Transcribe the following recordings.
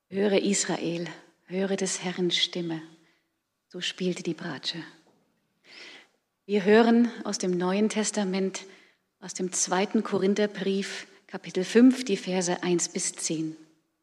Höre Israel, höre des Herrn Stimme. So spielte die Bratsche. Wir hören aus dem Neuen Testament, aus dem 2. Korintherbrief, Kapitel 5, die Verse 1 bis 10.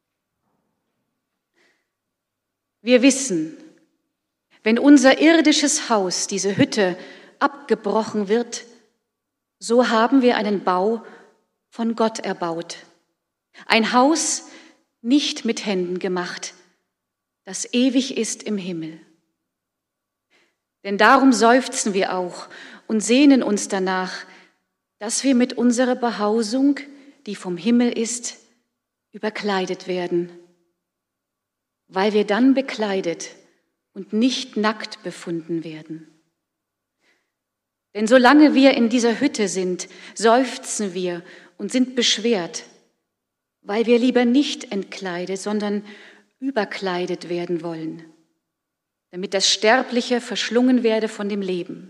Wir wissen, wenn unser irdisches Haus, diese Hütte, abgebrochen wird, so haben wir einen Bau von Gott erbaut. Ein Haus nicht mit Händen gemacht, das ewig ist im Himmel. Denn darum seufzen wir auch und sehnen uns danach, dass wir mit unserer Behausung, die vom Himmel ist, überkleidet werden, weil wir dann bekleidet und nicht nackt befunden werden. Denn solange wir in dieser Hütte sind, seufzen wir und sind beschwert, weil wir lieber nicht entkleidet, sondern überkleidet werden wollen, damit das Sterbliche verschlungen werde von dem Leben.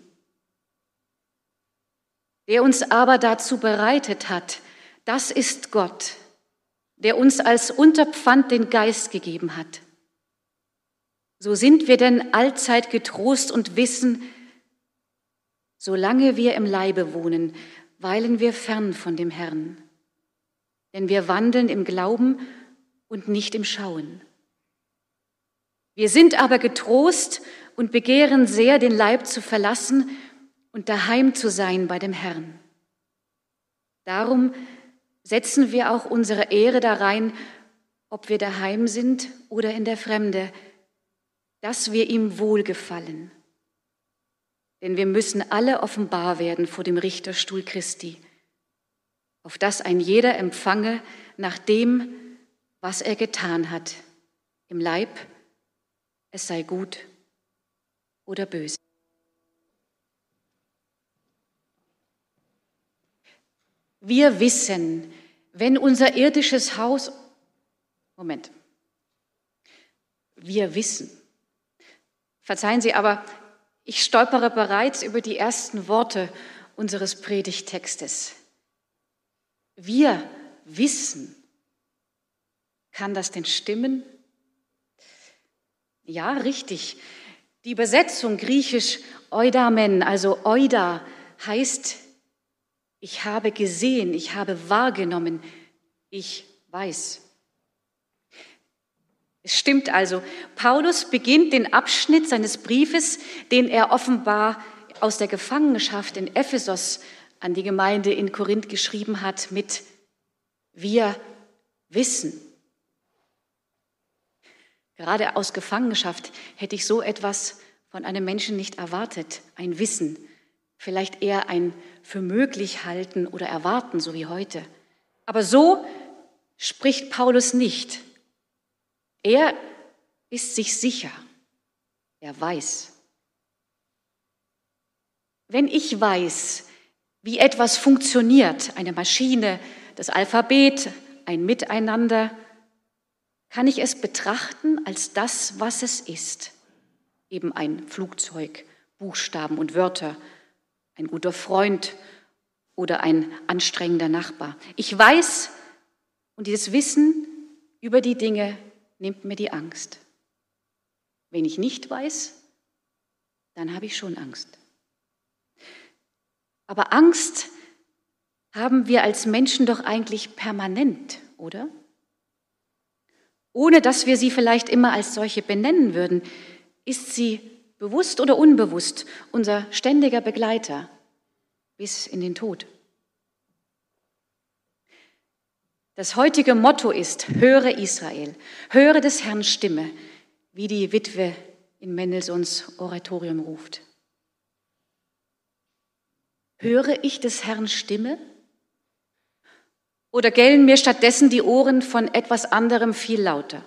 Der uns aber dazu bereitet hat, das ist Gott, der uns als Unterpfand den Geist gegeben hat. So sind wir denn allzeit getrost und wissen, solange wir im Leibe wohnen, weilen wir fern von dem Herrn. Denn wir wandeln im Glauben und nicht im Schauen. Wir sind aber getrost und begehren sehr, den Leib zu verlassen und daheim zu sein bei dem Herrn. Darum setzen wir auch unsere Ehre darein, ob wir daheim sind oder in der Fremde, dass wir ihm wohlgefallen. Denn wir müssen alle offenbar werden vor dem Richterstuhl Christi, auf dass ein jeder empfange nach dem, was er getan hat, im Leib, es sei gut oder böse. Wir wissen, wenn unser irdisches Haus, wir wissen, verzeihen Sie, aber ich stolpere bereits über die ersten Worte unseres Predigttextes. Wir wissen. Kann das denn stimmen? Ja, richtig. Die Übersetzung griechisch Eudamen, also Euda, heißt, ich habe gesehen, ich habe wahrgenommen, ich weiß. Es stimmt also, Paulus beginnt den Abschnitt seines Briefes, den er offenbar aus der Gefangenschaft in Ephesos an die Gemeinde in Korinth geschrieben hat, mit wir wissen. Gerade aus Gefangenschaft hätte ich so etwas von einem Menschen nicht erwartet, ein Wissen, vielleicht eher ein für möglich halten oder erwarten, so wie heute. Aber so spricht Paulus nicht. Er ist sich sicher, er weiß. Wenn ich weiß, wie etwas funktioniert, eine Maschine, das Alphabet, ein Miteinander, kann ich es betrachten als das, was es ist. Eben ein Flugzeug, Buchstaben und Wörter, ein guter Freund oder ein anstrengender Nachbar. Ich weiß, und dieses Wissen über die Dinge nimmt mir die Angst. Wenn ich nicht weiß, dann habe ich schon Angst. Aber Angst haben wir als Menschen doch eigentlich permanent, oder? Ohne dass wir sie vielleicht immer als solche benennen würden, ist sie bewusst oder unbewusst unser ständiger Begleiter bis in den Tod. Das heutige Motto ist, höre Israel, höre des Herrn Stimme, wie die Witwe in Mendelssohns Oratorium ruft. Höre ich des Herrn Stimme? Oder gellen mir stattdessen die Ohren von etwas anderem viel lauter?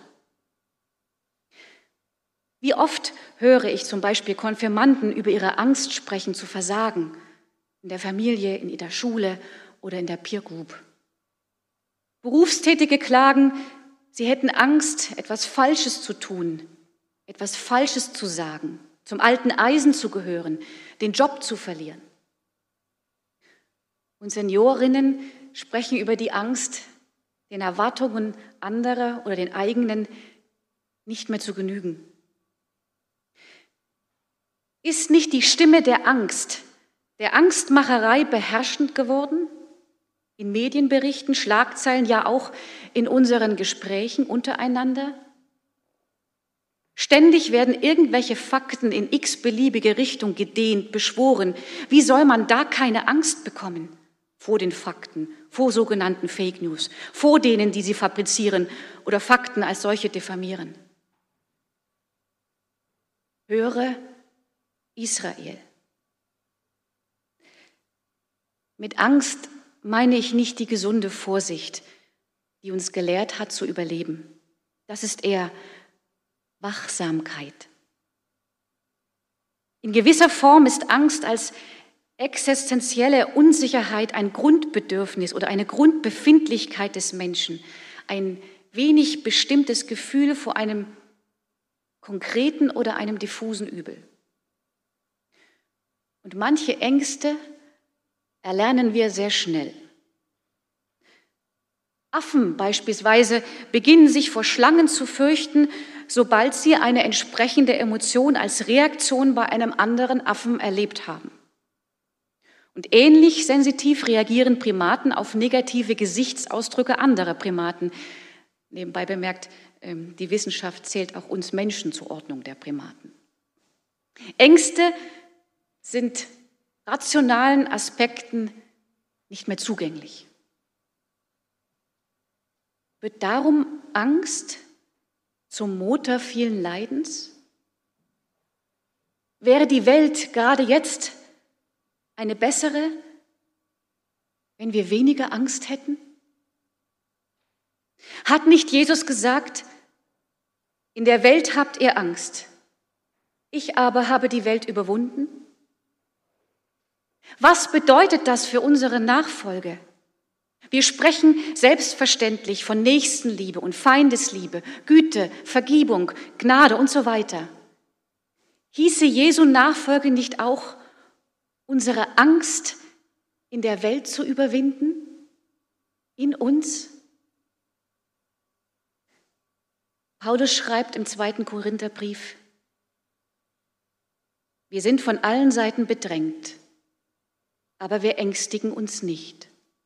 Wie oft höre ich zum Beispiel Konfirmanden über ihre Angst sprechen, zu versagen, in der Familie, in der Schule oder in der Peer Group. Berufstätige klagen, sie hätten Angst, etwas Falsches zu tun, etwas Falsches zu sagen, zum alten Eisen zu gehören, den Job zu verlieren. Und Seniorinnen sprechen über die Angst, den Erwartungen anderer oder den eigenen nicht mehr zu genügen? Ist nicht die Stimme der Angst, der Angstmacherei beherrschend geworden? In Medienberichten, Schlagzeilen, ja auch in unseren Gesprächen untereinander? Ständig werden irgendwelche Fakten in x-beliebige Richtung gedehnt, beschworen. Wie soll man da keine Angst bekommen vor den Fakten, vor sogenannten Fake News, vor denen, die sie fabrizieren oder Fakten als solche diffamieren? Höre Israel. Mit Angst meine ich nicht die gesunde Vorsicht, die uns gelehrt hat zu überleben. Das ist eher Wachsamkeit. In gewisser Form ist Angst als existenzielle Unsicherheit ein Grundbedürfnis oder eine Grundbefindlichkeit des Menschen, ein wenig bestimmtes Gefühl vor einem konkreten oder einem diffusen Übel. Und manche Ängste erlernen wir sehr schnell. Affen beispielsweise beginnen sich vor Schlangen zu fürchten, sobald sie eine entsprechende Emotion als Reaktion bei einem anderen Affen erlebt haben. Und ähnlich sensitiv reagieren Primaten auf negative Gesichtsausdrücke anderer Primaten. Nebenbei bemerkt, die Wissenschaft zählt auch uns Menschen zur Ordnung der Primaten. Ängste sind rationalen Aspekten nicht mehr zugänglich. Wird darum Angst zum Motor vielen Leidens? Wäre die Welt gerade jetzt eine bessere, wenn wir weniger Angst hätten? Hat nicht Jesus gesagt, in der Welt habt ihr Angst, ich aber habe die Welt überwunden? Was bedeutet das für unsere Nachfolge? Wir sprechen selbstverständlich von Nächstenliebe und Feindesliebe, Güte, Vergebung, Gnade und so weiter. Hieße Jesu Nachfolge nicht auch, unsere Angst in der Welt zu überwinden? In uns? Paulus schreibt im 2. Korintherbrief, wir sind von allen Seiten bedrängt, aber wir ängstigen uns nicht.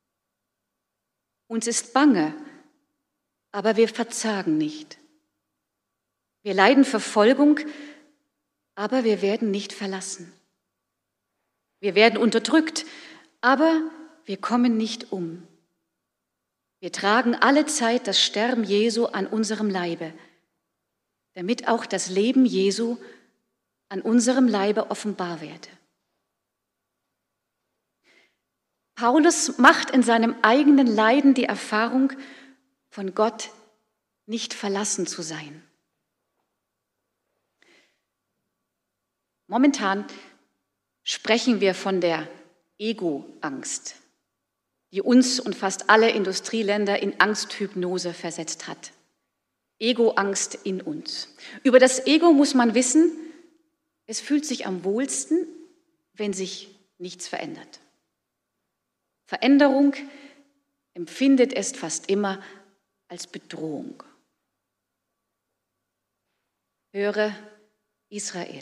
Uns ist bange, aber wir verzagen nicht. Wir leiden Verfolgung, aber wir werden nicht verlassen. Wir werden unterdrückt, aber wir kommen nicht um. Wir tragen alle Zeit das Sterben Jesu an unserem Leibe, damit auch das Leben Jesu an unserem Leibe offenbar werde. Paulus macht in seinem eigenen Leiden die Erfahrung, von Gott nicht verlassen zu sein. Momentan sprechen wir von der Ego-Angst, die uns und fast alle Industrieländer in Angsthypnose versetzt hat. Ego-Angst in uns. Über das Ego muss man wissen, es fühlt sich am wohlsten, wenn sich nichts verändert. Veränderung empfindet es fast immer als Bedrohung. Höre Israel.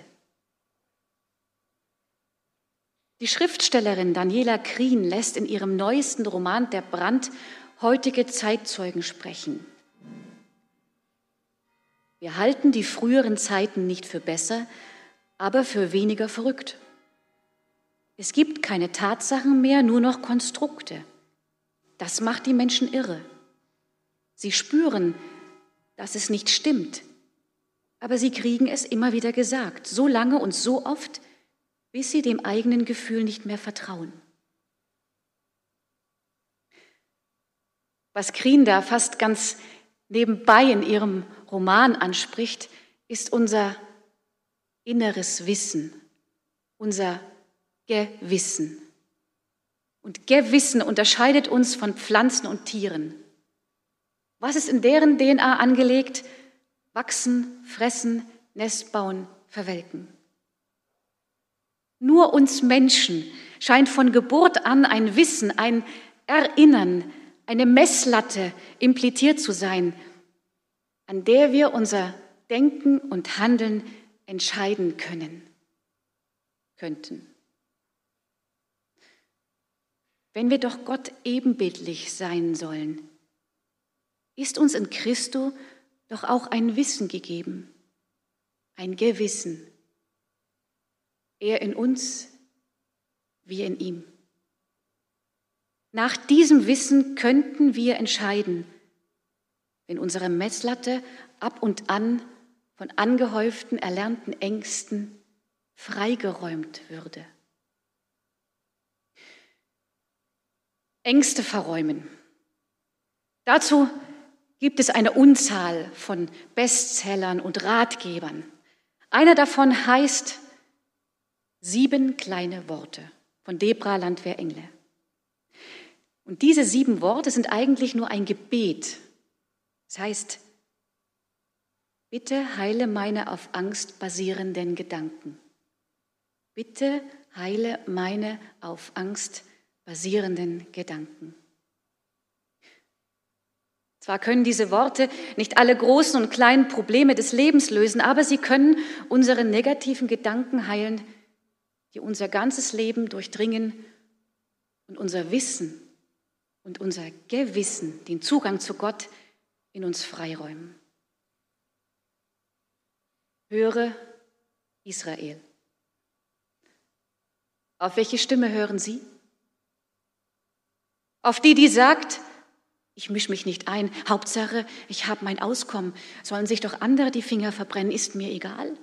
Die Schriftstellerin Daniela Krien lässt in ihrem neuesten Roman Der Brand heutige Zeitzeugen sprechen. Wir halten die früheren Zeiten nicht für besser, aber für weniger verrückt. Es gibt keine Tatsachen mehr, nur noch Konstrukte. Das macht die Menschen irre. Sie spüren, dass es nicht stimmt, aber sie kriegen es immer wieder gesagt, so lange und so oft, bis sie dem eigenen Gefühl nicht mehr vertrauen. Was Krien da fast ganz nebenbei in ihrem Roman anspricht, ist unser inneres Wissen, unser Gewissen. Und Gewissen unterscheidet uns von Pflanzen und Tieren. Was ist in deren DNA angelegt? Wachsen, fressen, Nest bauen, verwelken. Nur uns Menschen scheint von Geburt an ein Wissen, ein Erinnern, eine Messlatte impliziert zu sein, an der wir unser denken und handeln entscheiden könnten. Wenn wir doch Gott ebenbildlich sein sollen, ist uns in Christo doch auch ein Wissen gegeben, ein Gewissen. Er in uns, wir in ihm. Nach diesem Wissen könnten wir entscheiden, wenn unsere Messlatte ab und an von angehäuften, erlernten Ängsten freigeräumt würde. Ängste verräumen. Dazu gibt es eine Unzahl von Bestsellern und Ratgebern. Einer davon heißt 7 kleine Worte von Debra Landwehr-Engle. Und diese 7 Worte sind eigentlich nur ein Gebet. Das heißt, bitte heile meine auf Angst basierenden Gedanken. Bitte heile meine auf Angst basierenden Gedanken. Zwar können diese Worte nicht alle großen und kleinen Probleme des Lebens lösen, aber sie können unsere negativen Gedanken heilen, die unser ganzes Leben durchdringen und unser Wissen und unser Gewissen, den Zugang zu Gott in uns freiräumen. Höre Israel. Auf welche Stimme hören Sie? Auf die, die sagt, ich mische mich nicht ein, Hauptsache, ich habe mein Auskommen, sollen sich doch andere die Finger verbrennen, ist mir egal?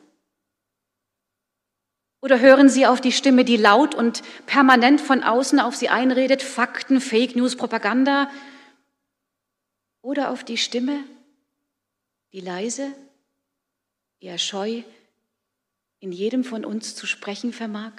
Oder hören Sie auf die Stimme, die laut und permanent von außen auf Sie einredet, Fakten, Fake News, Propaganda? Oder auf die Stimme, die leise, eher scheu, in jedem von uns zu sprechen vermag?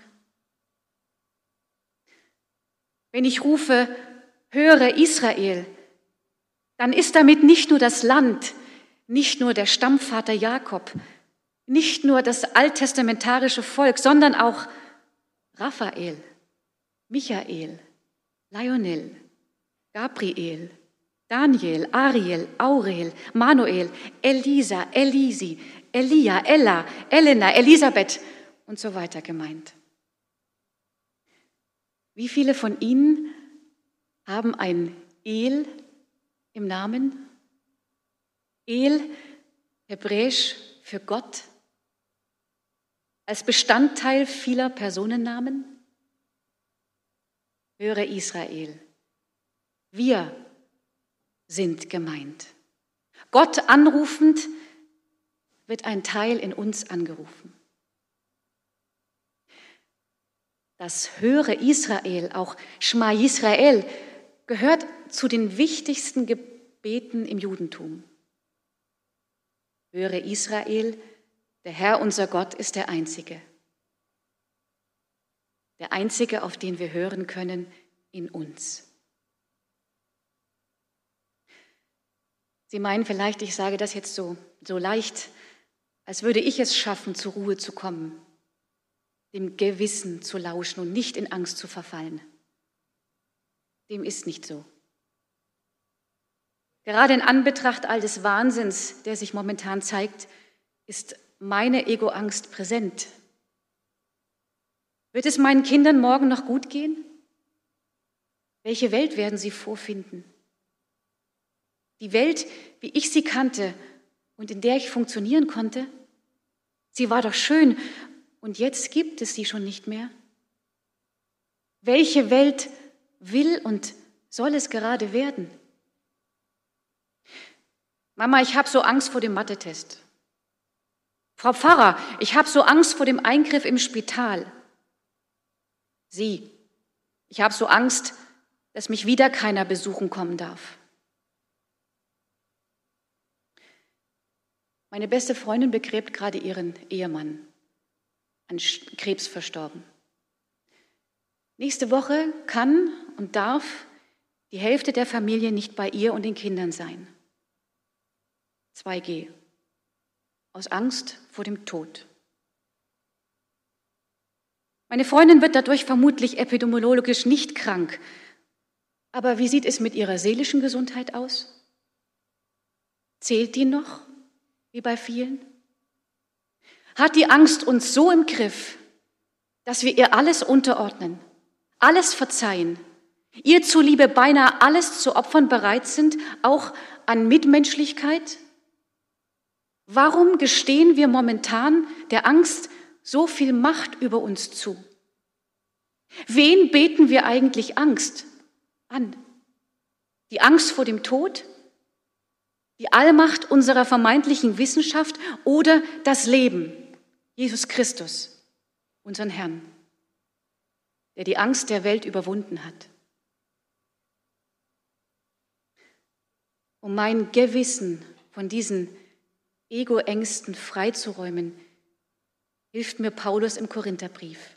Wenn ich rufe, höre Israel, dann ist damit nicht nur das Land, nicht nur der Stammvater Jakob, nicht nur das alttestamentarische Volk, sondern auch Raphael, Michael, Lionel, Gabriel, Daniel, Ariel, Aurel, Manuel, Elisa, Elisi, Elia, Ella, Elena, Elisabeth und so weiter gemeint. Wie viele von Ihnen haben ein El im Namen? El, hebräisch für Gott, als Bestandteil vieler Personennamen? Höre Israel, wir sind gemeint. Gott anrufend wird ein Teil in uns angerufen. Das Höre Israel, auch Schma Yisrael, gehört zu den wichtigsten Gebeten im Judentum. Höre Israel, der Herr unser Gott ist der Einzige. Der Einzige, auf den wir hören können in uns. Sie meinen vielleicht, ich sage das jetzt so leicht, als würde ich es schaffen, zur Ruhe zu kommen, dem Gewissen zu lauschen und nicht in Angst zu verfallen. Dem ist nicht so. Gerade in Anbetracht all des Wahnsinns, der sich momentan zeigt, ist meine Ego-Angst präsent. Wird es meinen Kindern morgen noch gut gehen? Welche Welt werden sie vorfinden? Die Welt, wie ich sie kannte und in der ich funktionieren konnte, sie war doch schön und jetzt gibt es sie schon nicht mehr. Welche Welt will und soll es gerade werden? Mama, ich habe so Angst vor dem Mathe-Test. Frau Pfarrer, ich habe so Angst vor dem Eingriff im Spital. Sie, ich habe so Angst, dass mich wieder keiner besuchen kommen darf. Meine beste Freundin begräbt gerade ihren Ehemann, an Krebs verstorben. Nächste Woche kann und darf die Hälfte der Familie nicht bei ihr und den Kindern sein. 2G. Aus Angst vor dem Tod. Meine Freundin wird dadurch vermutlich epidemiologisch nicht krank. Aber wie sieht es mit ihrer seelischen Gesundheit aus? Zählt die noch, wie bei vielen? Hat die Angst uns so im Griff, dass wir ihr alles unterordnen, alles verzeihen, ihr zuliebe beinahe alles zu opfern bereit sind, auch an Mitmenschlichkeit? Warum gestehen wir momentan der Angst so viel Macht über uns zu? Wen beten wir eigentlich Angst an? Die Angst vor dem Tod? Die Allmacht unserer vermeintlichen Wissenschaft oder das Leben, Jesus Christus, unseren Herrn, der die Angst der Welt überwunden hat? Um mein Gewissen von diesen Ego-Ängsten freizuräumen, hilft mir Paulus im Korintherbrief.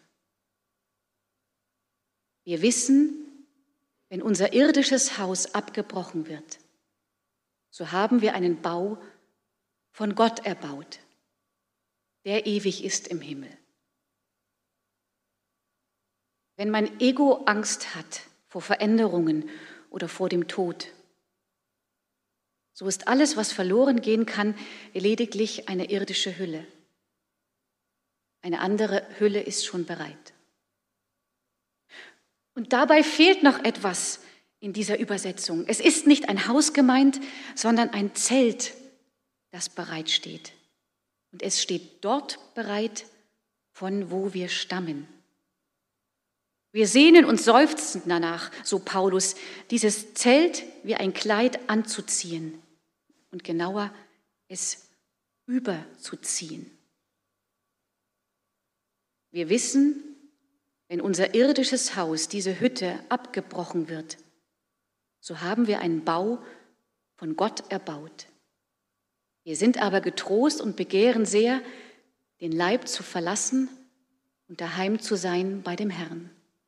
Wir wissen, wenn unser irdisches Haus abgebrochen wird, so haben wir einen Bau von Gott erbaut, der ewig ist im Himmel. Wenn mein Ego Angst hat vor Veränderungen oder vor dem Tod, so ist alles, was verloren gehen kann, lediglich eine irdische Hülle. Eine andere Hülle ist schon bereit. Und dabei fehlt noch etwas in dieser Übersetzung. Es ist nicht ein Haus gemeint, sondern ein Zelt, das bereit steht. Und es steht dort bereit, von wo wir stammen. Wir sehnen uns seufzend danach, so Paulus, dieses Zelt wie ein Kleid anzuziehen und genauer es überzuziehen. Wir wissen, wenn unser irdisches Haus, diese Hütte, abgebrochen wird, so haben wir einen Bau von Gott erbaut. Wir sind aber getrost und begehren sehr, den Leib zu verlassen und daheim zu sein bei dem Herrn.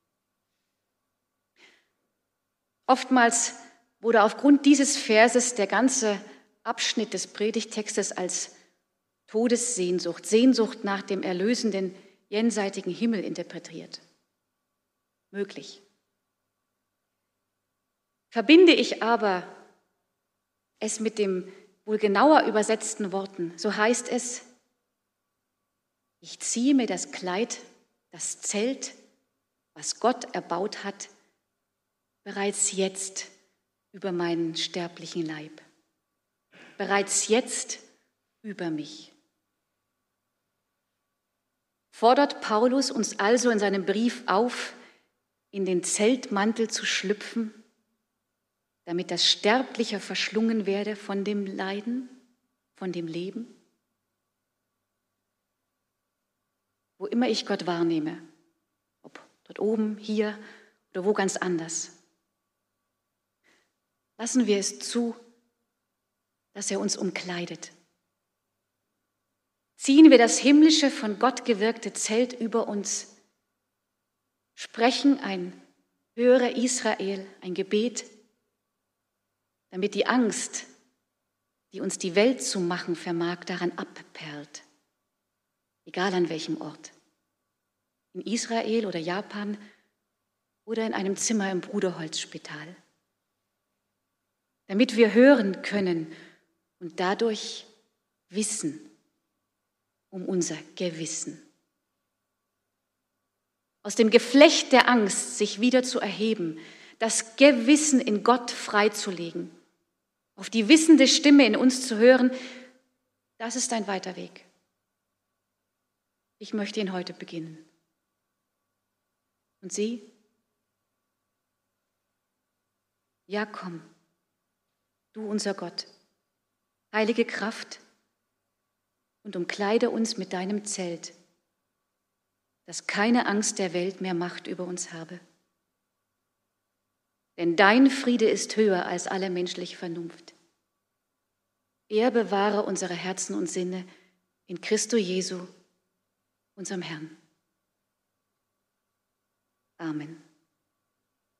Oftmals wurde aufgrund dieses Verses der ganze Abschnitt des Predigtextes als Todessehnsucht, Sehnsucht nach dem erlösenden, jenseitigen Himmel interpretiert. Möglich. Verbinde ich aber es mit dem wohl genauer übersetzten Worten, so heißt es, ich ziehe mir das Kleid, das Zelt, was Gott erbaut hat, bereits jetzt über meinen sterblichen Leib, bereits jetzt über mich. Fordert Paulus uns also in seinem Brief auf, in den Zeltmantel zu schlüpfen, damit das Sterbliche verschlungen werde von dem Leiden, von dem Leben? Wo immer ich Gott wahrnehme, ob dort oben, hier oder wo ganz anders, lassen wir es zu, dass er uns umkleidet. Ziehen wir das himmlische, von Gott gewirkte Zelt über uns, sprechen ein Höre Israel, ein Gebet, damit die Angst, die uns die Welt zu machen vermag, daran abperlt, egal an welchem Ort, in Israel oder Japan oder in einem Zimmer im Bruderholzspital, damit wir hören können und dadurch wissen um unser Gewissen. Aus dem Geflecht der Angst sich wieder zu erheben, das Gewissen in Gott freizulegen, auf die wissende Stimme in uns zu hören, das ist ein weiter Weg. Ich möchte ihn heute beginnen. Und Sie? Ja, komm, du unser Gott, heilige Kraft, und umkleide uns mit deinem Zelt, dass keine Angst der Welt mehr Macht über uns habe. Denn dein Friede ist höher als alle menschliche Vernunft. Er bewahre unsere Herzen und Sinne in Christo Jesu, unserem Herrn. Amen.